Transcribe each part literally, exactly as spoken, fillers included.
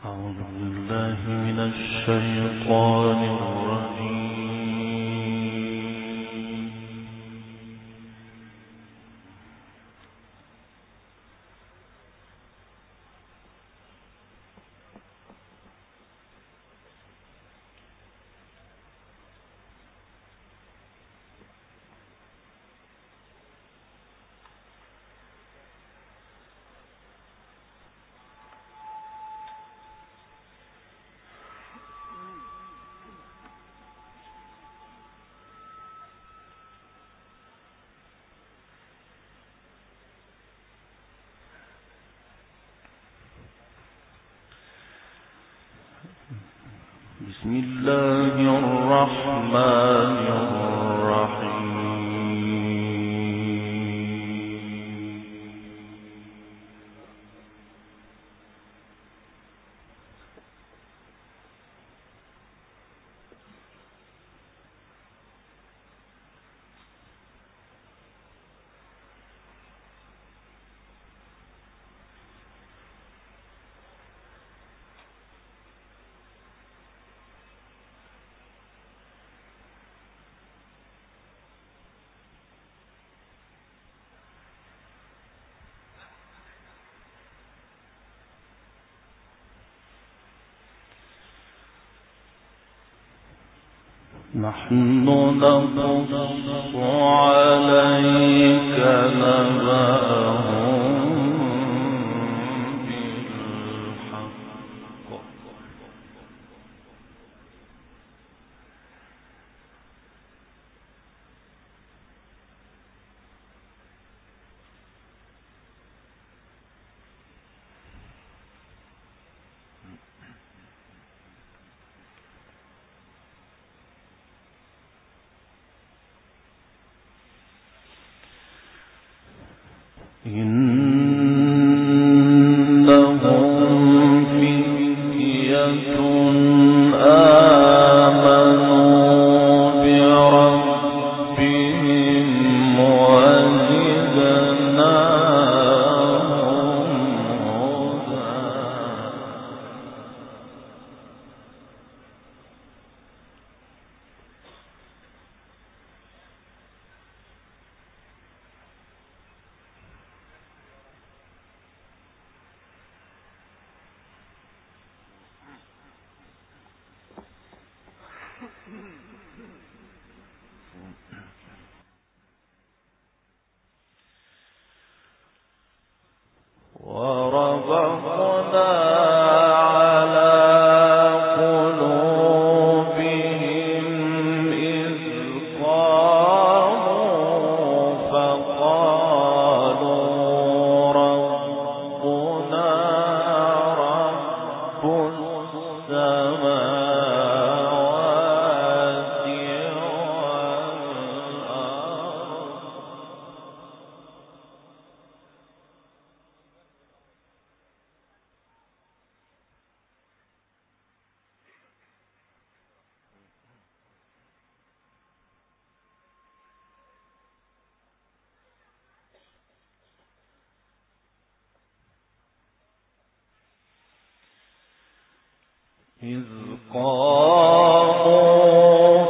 أعوذ بالله من الشيطان الرجيم. بسم الله الرحمن الرحيم. نحن نقص عليك نبأهم بالحق إنهم فتية آمنوا بربهم وزدناهم هدى. وربطنا على قلوبهم إذ قاموا فقالوا ربنا رب السماوات إذ قاموا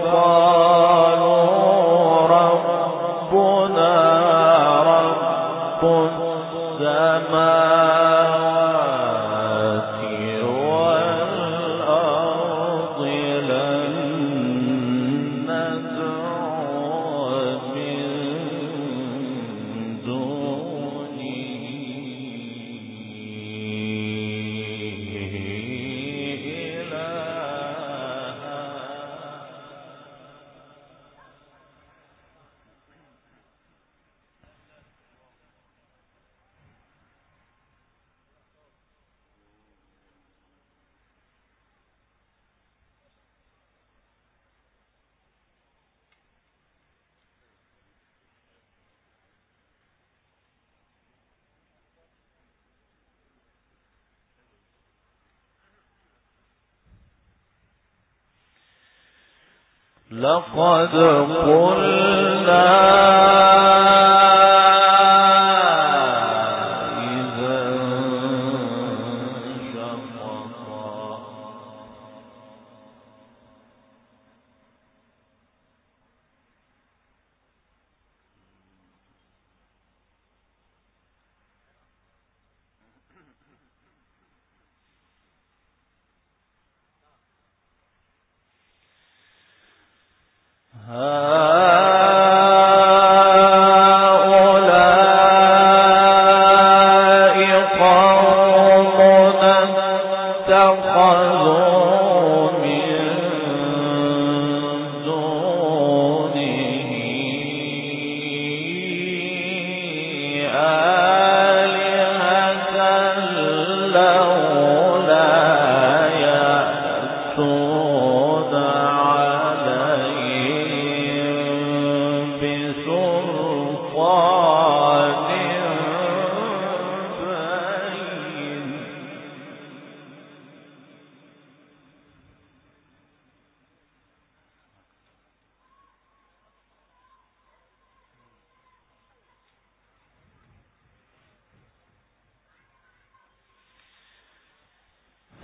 فقالوا ربنا رب السماوات والأرض لن ندعو من دونه لقد قلنا إذا شططا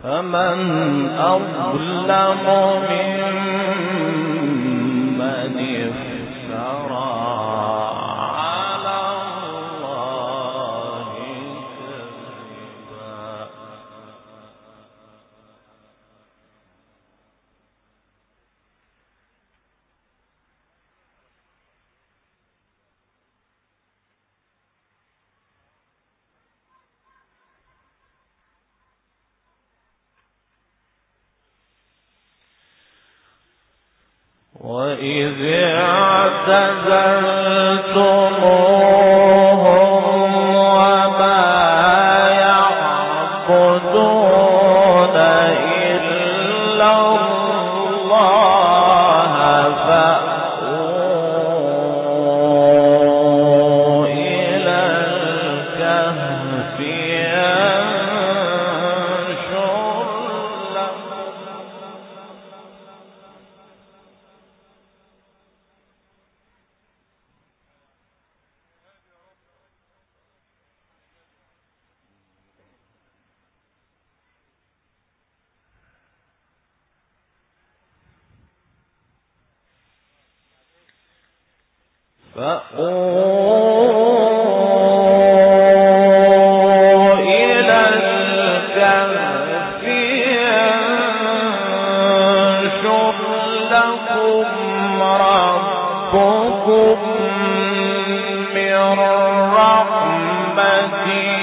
فمن أظلم ممن افترى على الله كذبا. وَإِذِ اعْتَزَلْتُمُوهُمْ وَمَا يَعْبُدُونَ إِلَّا اللَّهَ فَأْوُوا إِلَى الْكَهْفِ يَنشُرْ لَكُمْ فأووا إلى الكهف ينشر لكم ربكم من رحمته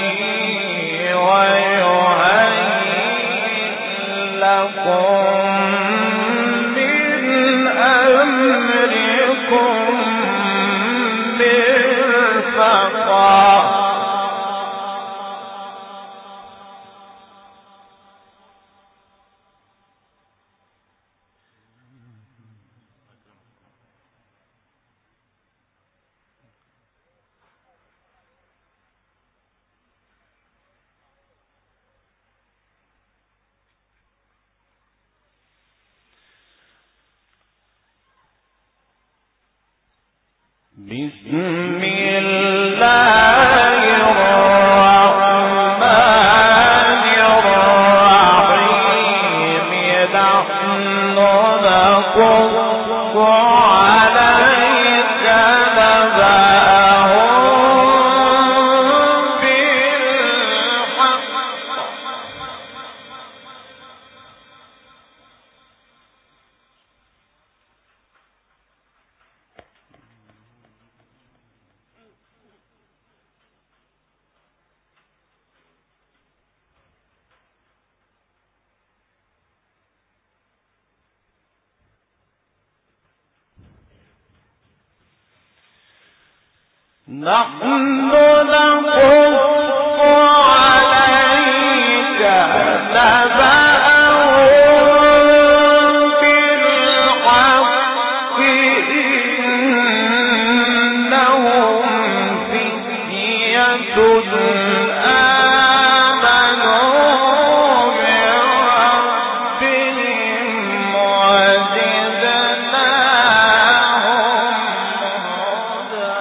ويهيئ لكم من أمركم بسم الله الرحمن الرحيم نحن نقص عليك نبأهم بالحق نحن نقص عليك نبأهم بالحق إنهم فتية آمنوا بربهم وزدناهم هدى.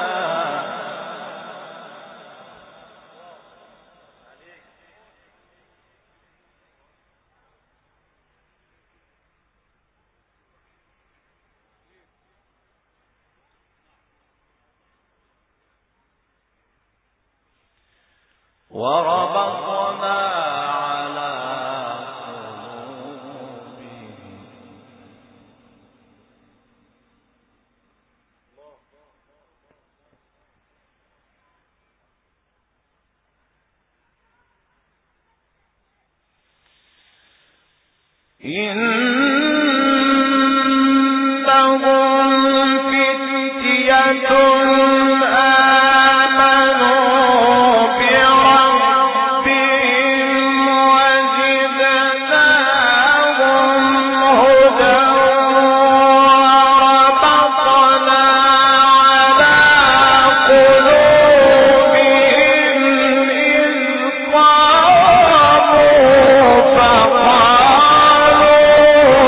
وربطنا على قلوبهم إنهم فتية فقالوا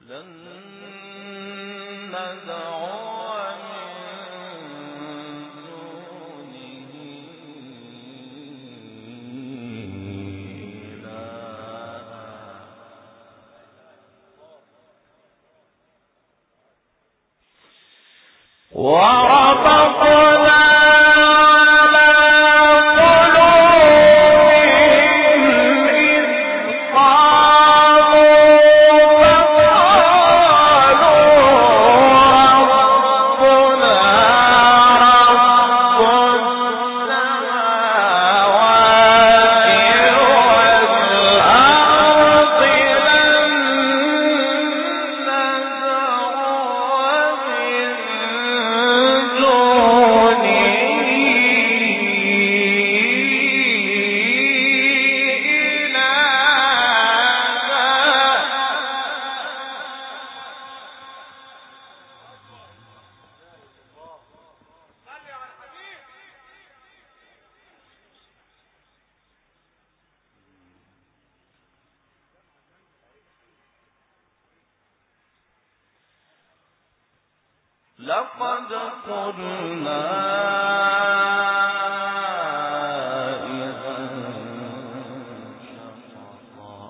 لقد قلنا إذا شططا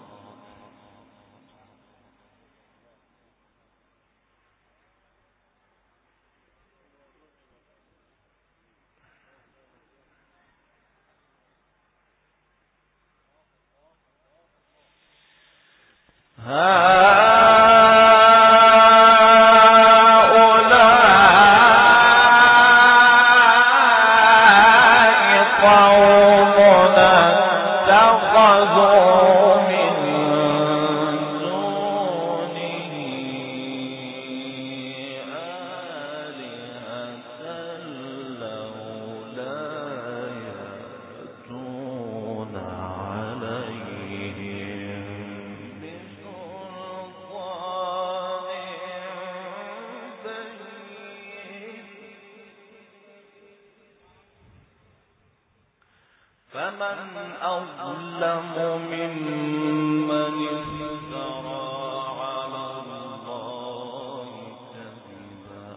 فمن أظلم ممن افترى على الله كذبا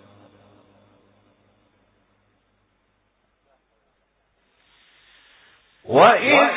وإذ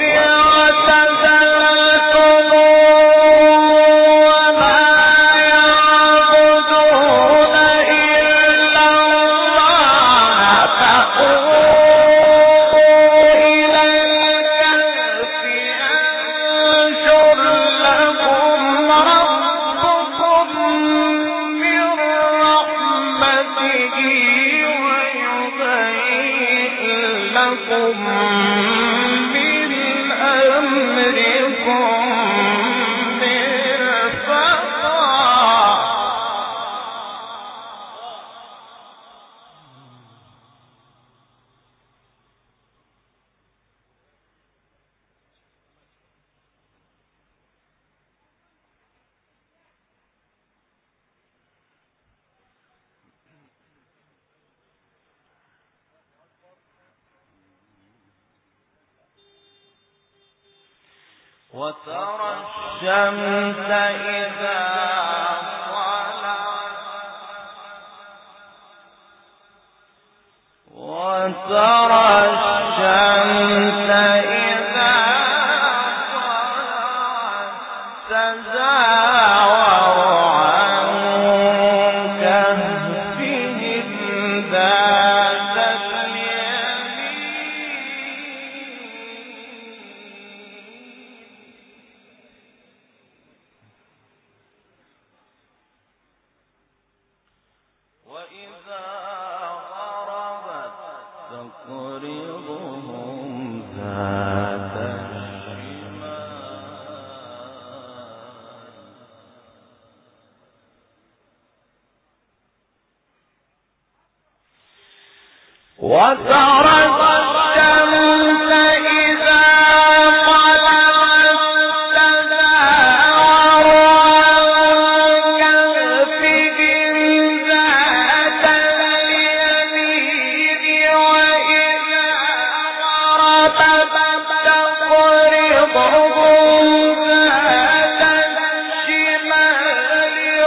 وترى الشمس إذا طلعت وترى الشمس إذا طلعت تزاور عن كهفهم ذات وإذا غربت تقرضهم ذات الشمال وترى الشمس إذا طلعت تزاور عن كهفهم ذات اليمين وإذا غربت تقرضهم ذات الشمال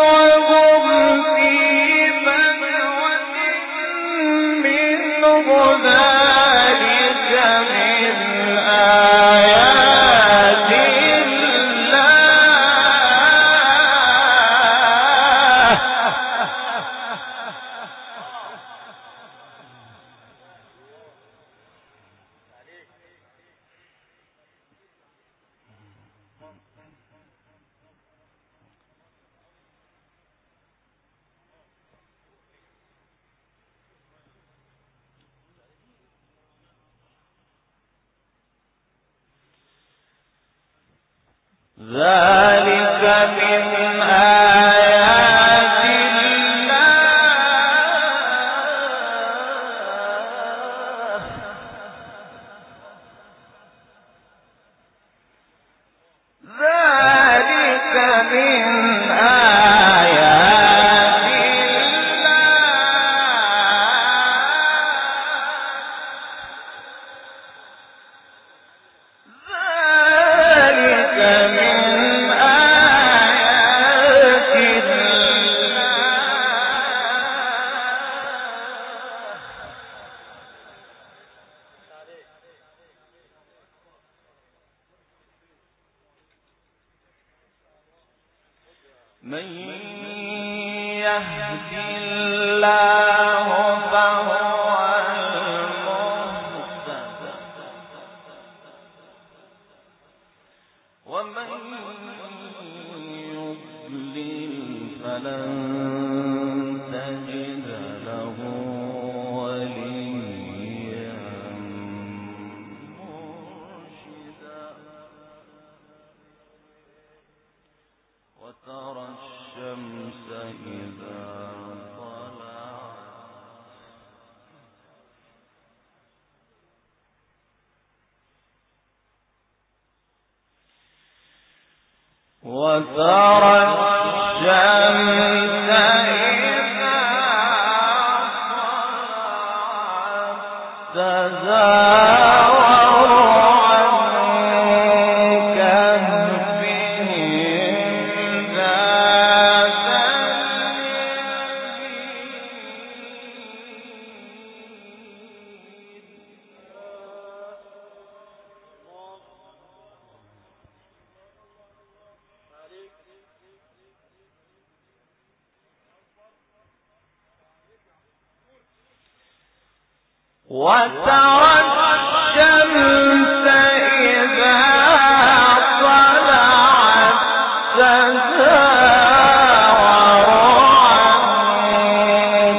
ذلك من آيات الله ذلك من آيات من يهد الله فهو المهتد ومن يضلل فلن تجد له وليا مرشدا وترى الشمس إذا طلعت وترى الشمس إذا طلعت تزاور عن كهفهم ذات وترى الشمس إذا طلعت تزاور عن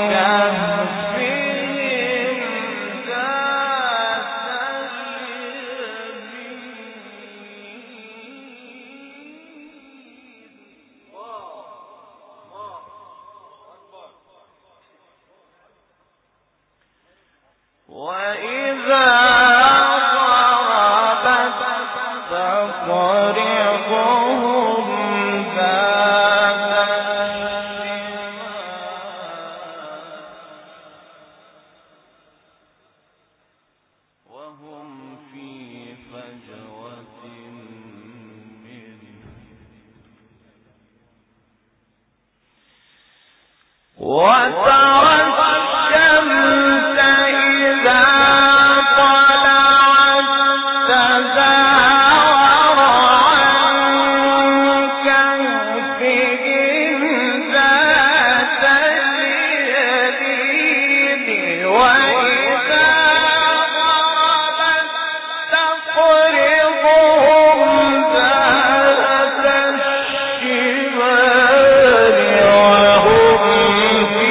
كهفهم ذات وإذا ضربت تقرضهم ذات الشمال وهم في فجوة منه وترى الشمس إذا طلعت تزاور عن كهفهم ذات اليمين وإذا غربت تقرضهم ذات الشمال وهم في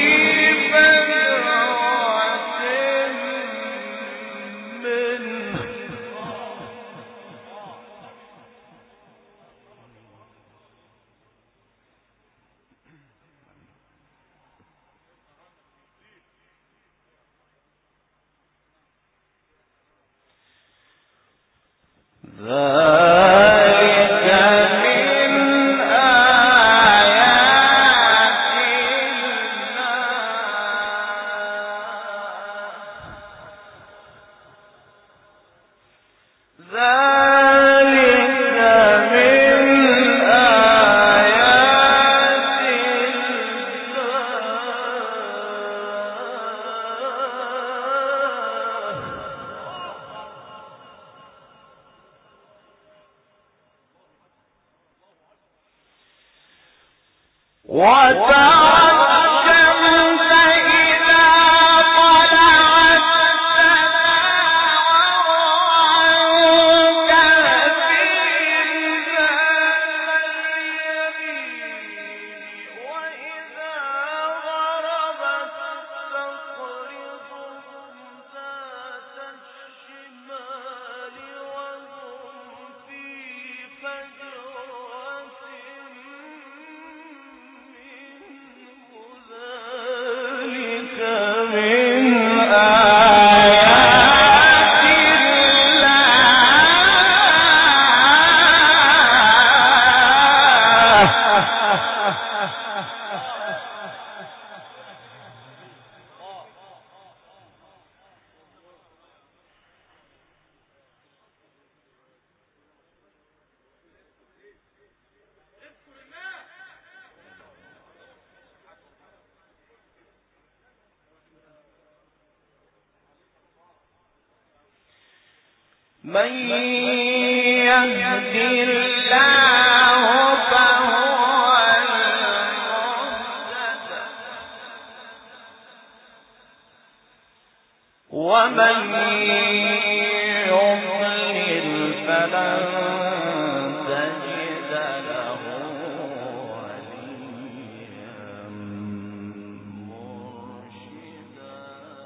ذلك من آيات الله ذلك من آيات وترى الشمس إذا طلعت تزاور عن كهفهم من يهد الله فهو المهتد ومن يضلل فلن تجد له وليا مرشدا.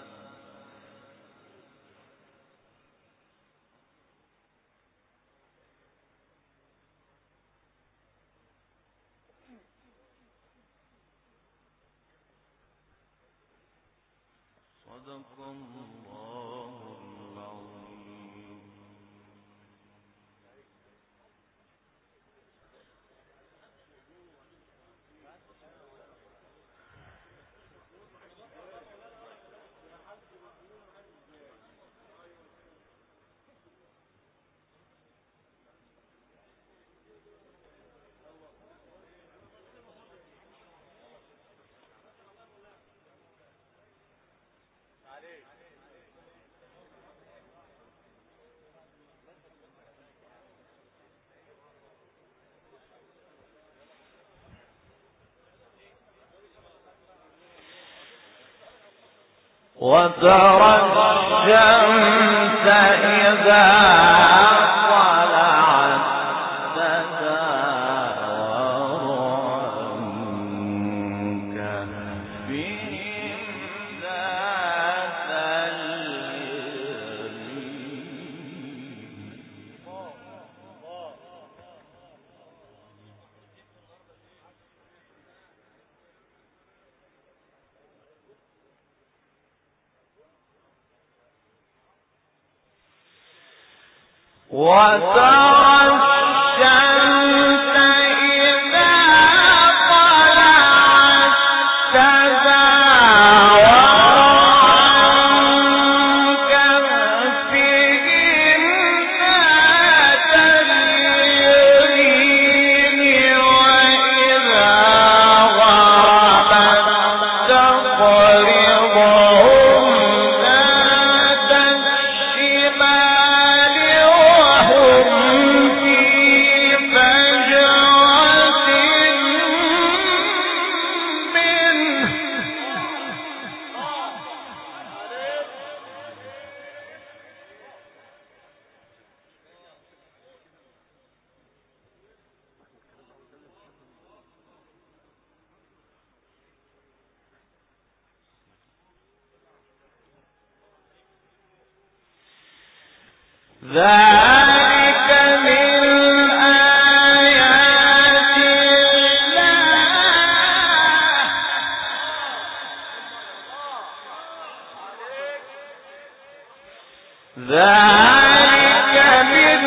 صدق الله العظيم. وترى الشمس إذا طلعت تزاور عن كهفهم ذات اليمين. وترى الشمس إذا طلعت تزاور عن كهفهم ذات اليمين وإذا غربت تقرضهم ذات الشمال وهم في فجوة منه. ذلك من آيات الله. ذلك من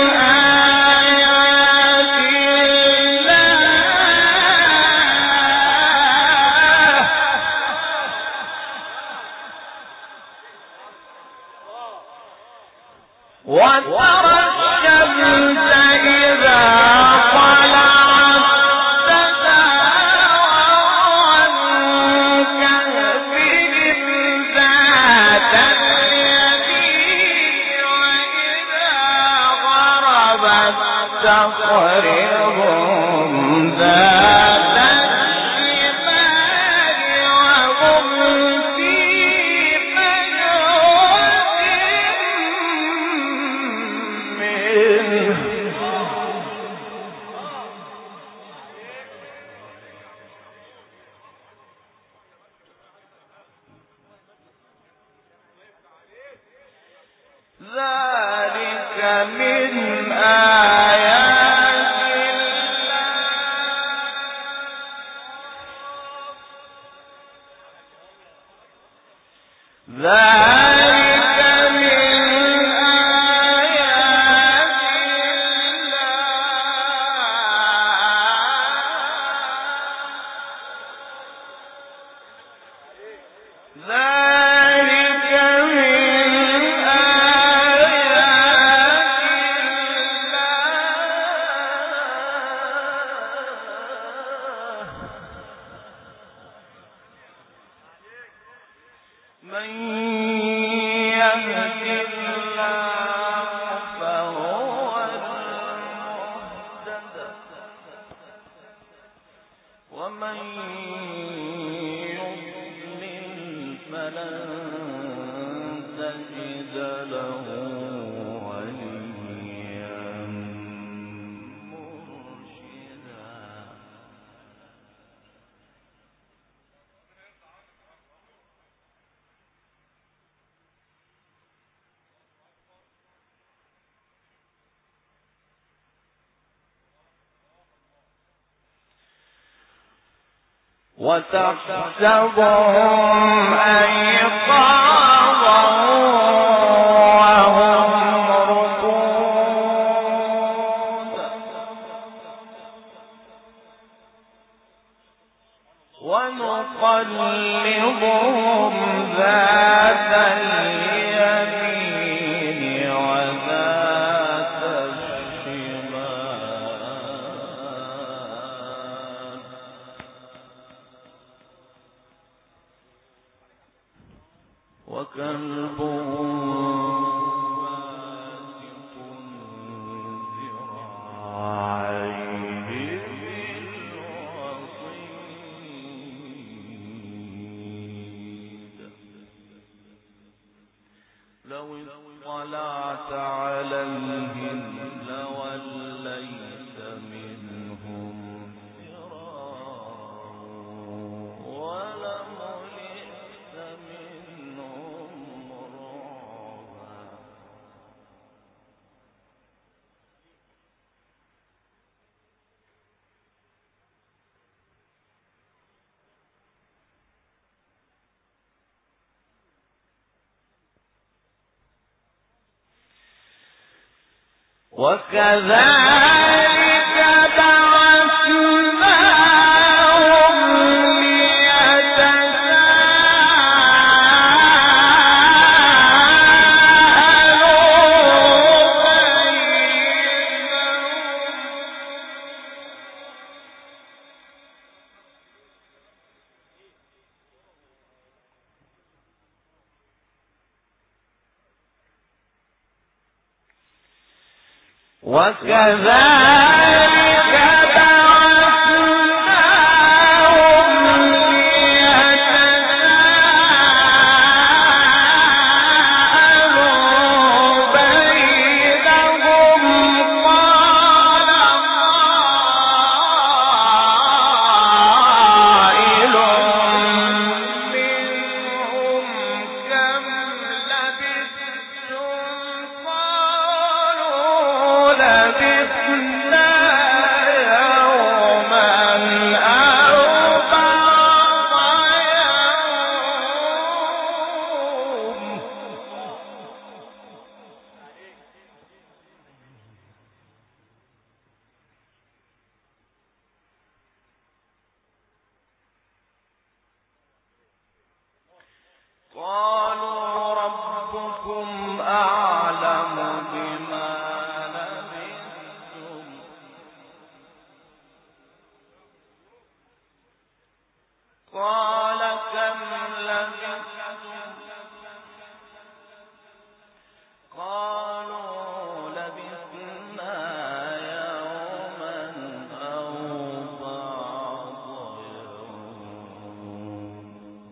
آيات الله. وترى الشمس إذا طلعت تزاور عن كهفهم ذات اليمين وإذا غربت تقرضهم ذات الشمال وهم في فجوة منه. ذلك من آيات الله. ذلك من آيات الله. ذلك من آيات الله. ومن يضلل فلن تجد له وليا مرشدا. وتحسبهم أيقاظا وهم رقود ونقلبهم ذات اليمين وذات الشمال وكلبهم باسط ذراعيه بالوصيد. لو اطلعت عليهم لوليت منهم فرارا ولملئت منهم رعبا. وكذلك بعثناهم ليتساءلوا بينهم وكذلك بعثناهم ليتساءلوا بينهم قال قائل منهم كم لبثتم قالوا لبثنا يوما أو بعض يوم. قالوا ربكم أعلم بما لبثتم قال كم لبثتم قالوا لبثنا يوما أو بعض يوم.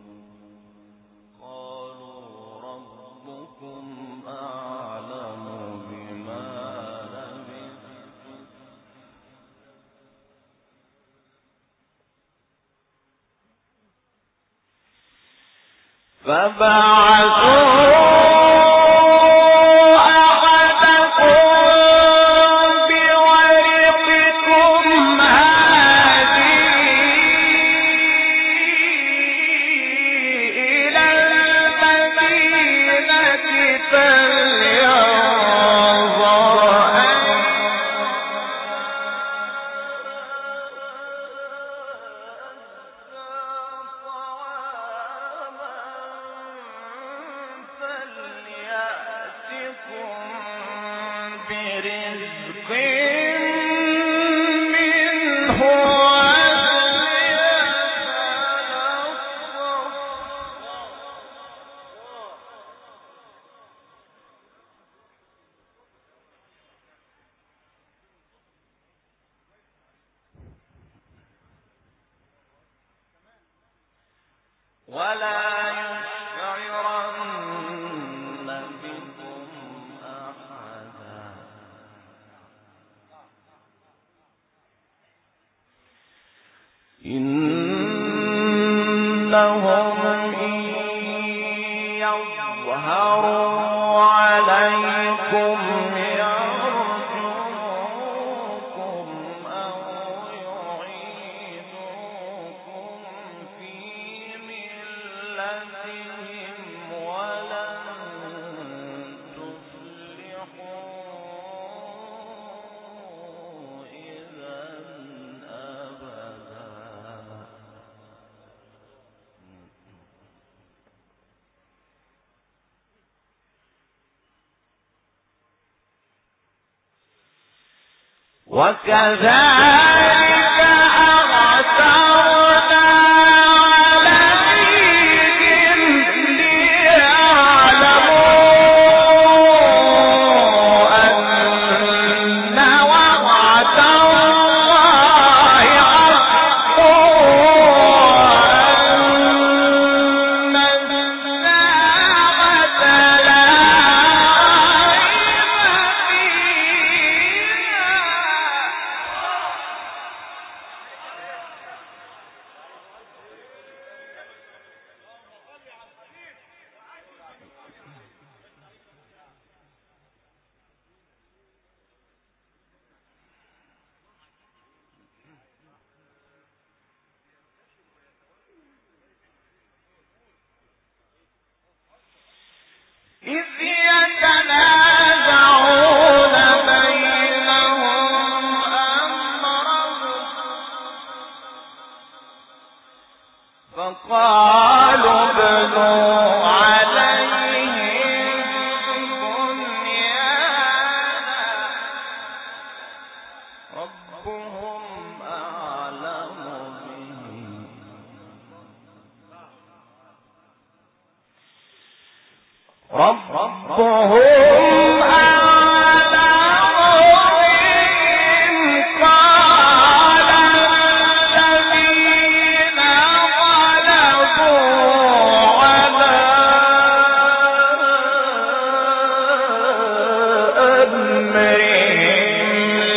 قالوا ربكم أعلم بما لبثتم فبعثوا أحدكم بورقكم هذه إلى المدينة فلينظر أيها وكذلك أعثرنا عليهم ليعلموا أن وعد الله حق وأن الساعة لا إذ يتنازعون بينهم أمرهم فقالوا ابنوا عليهم بنيانا ربهم أعلم بهم ربهم أعلم بهم قال الذين غلبوا على أمرهم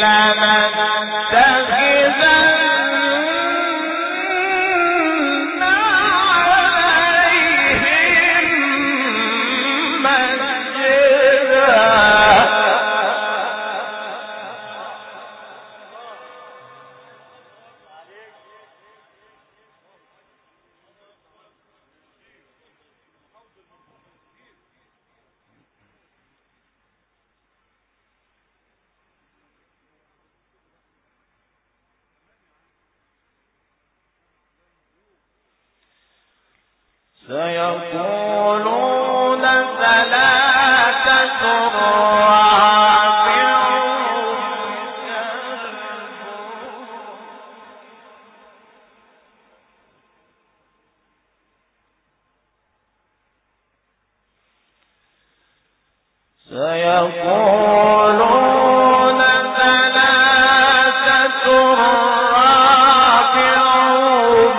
لنتخذن عليهم سيقولون ثلاثة رابعهم سيقولون ثلاثة رابعهم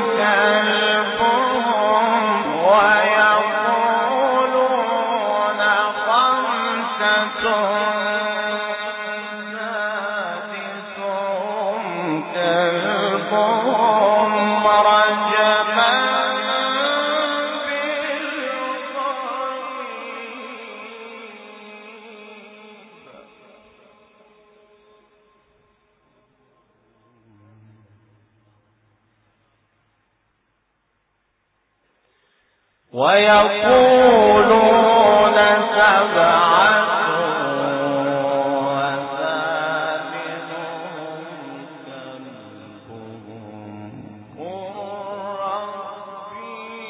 كلبهم ويقولون خمسة سادسهم كلبهم رجما ويقولون سبعة وثامنهم كلبهم قل ربي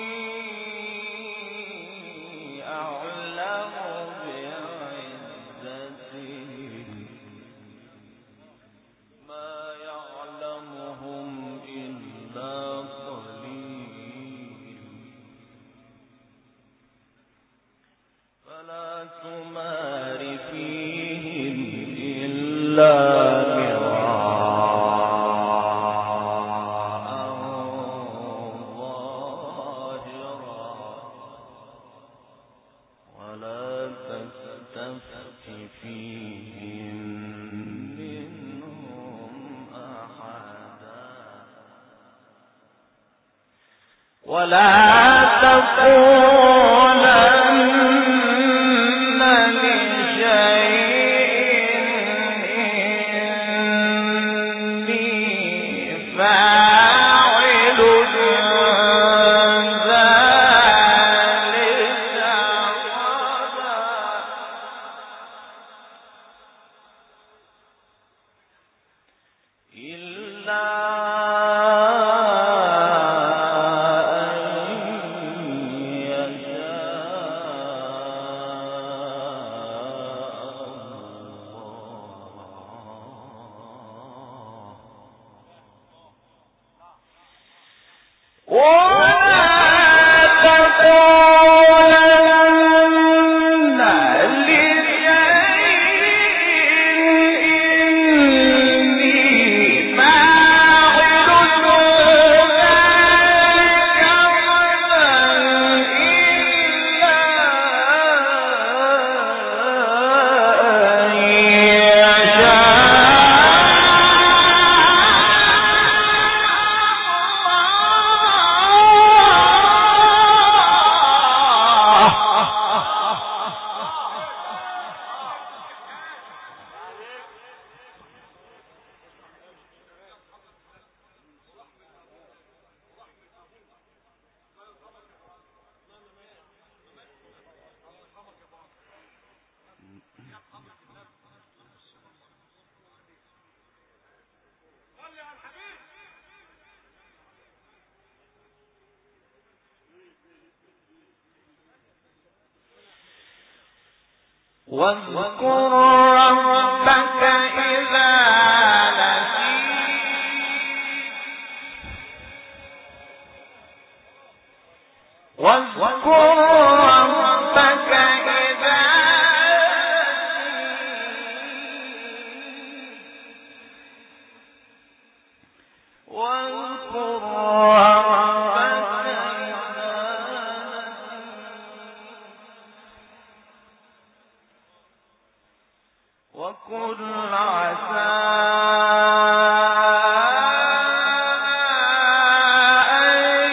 أعلم بعزتهم ما يعلمهم إلا قليل فلا تمار فيهم إلا مراء ظاهرا واذكر ربك إذا نسيت واذكر ربك إذا نسيت واذكر وكل عسى أن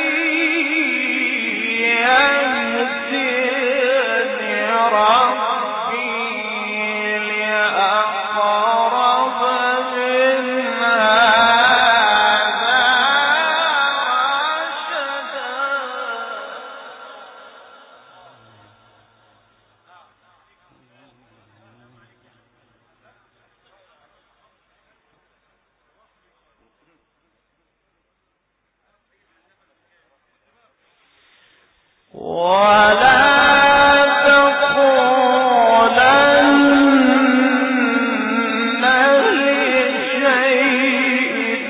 يهديني ربي لأقرب من هذا رشدا. ولا تقولن لشيء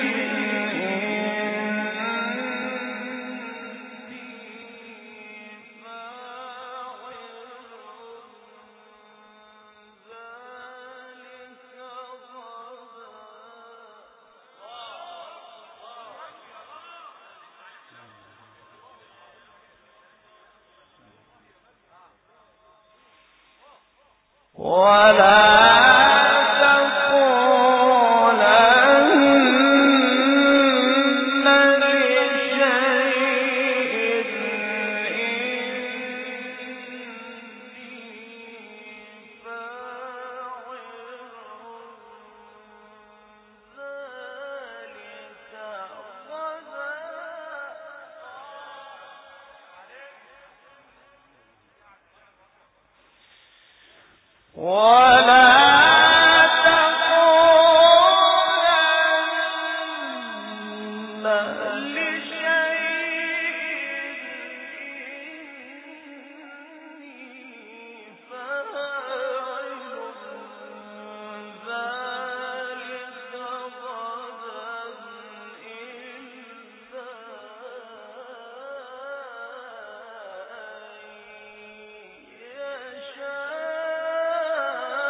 ولا تقولن لشيء إني فاعل ذلك غدا. ولا تقولن لشيء إني فاعل ذلك غدا إلا أن يشاء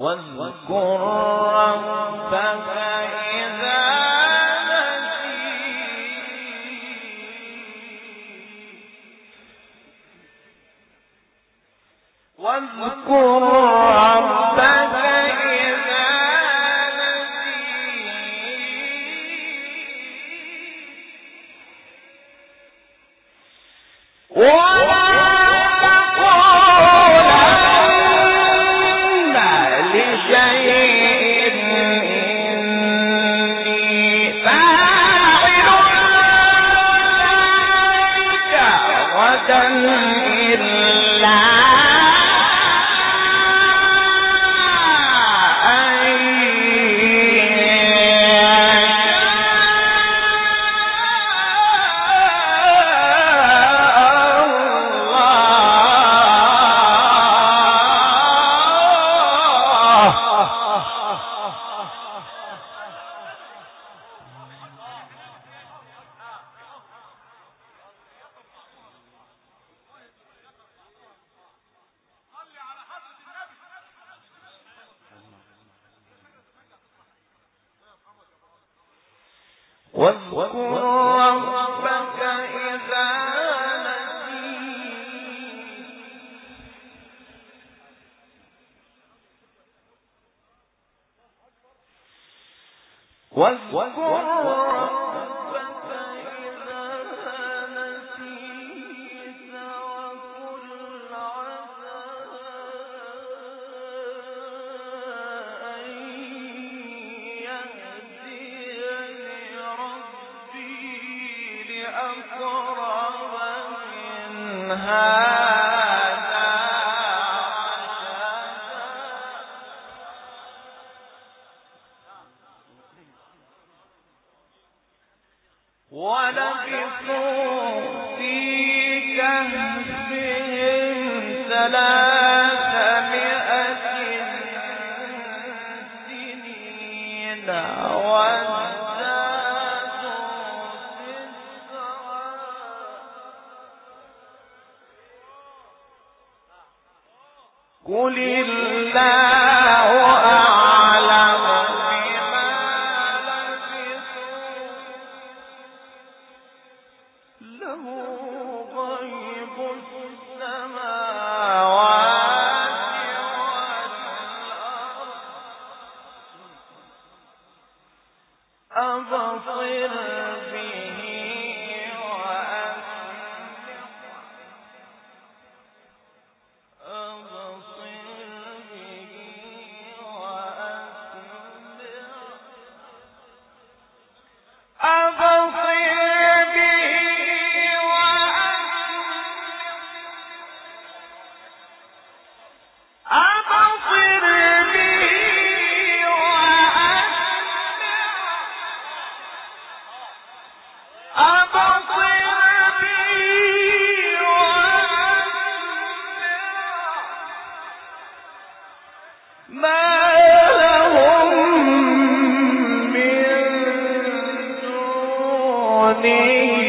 واذكر ربك إذا نسيت واذكر ربك إذا نسيت ولا واذكر ربك إذا نسيت واذكر ربك إذا نسيت وقل عسى أن يهديني ربي لأقرب من هذا ولبثوا في كهفهم ثلاثمائة سنين وازدادوا تسعا قل الله أعلم بما لبثوا له غيب السماوات والأرض أبصر به وأسمع أبصر به وأسمع أبصر me